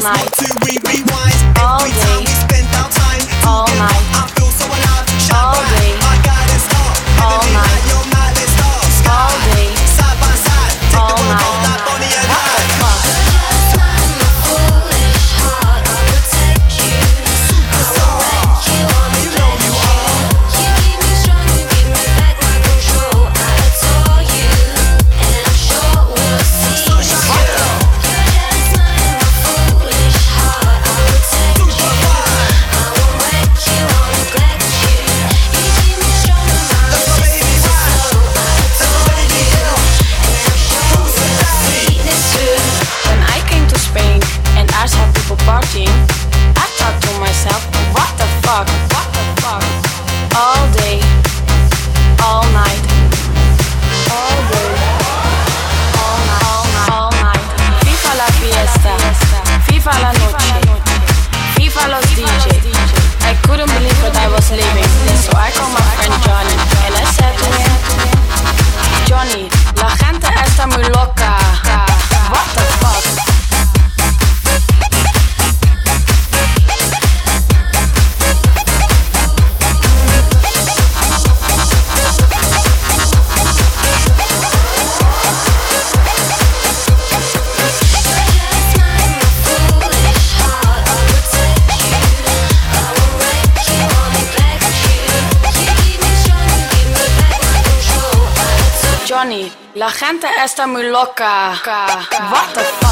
Just night, want to rewind all every time day, we spend our time all together. night, I feel so alive, shine all bright. day, My guidance star, all living me night, like your night, let's start. Sky, all day, side by side, take the all world night. on like Bonnie and What the Clyde. fuck? When I came to Spain and I saw people partying, I thought to myself, what the fuck? What the fuck? All day, all night, all day, all night, all night. Viva la fiesta, viva la noche, viva los DJ. I couldn't believe what I was living, so I called my friend Johnny and I said to him, Johnny, la gente está muy loca. What the fuck? Johnny, la gente está muy loca. What the fuck?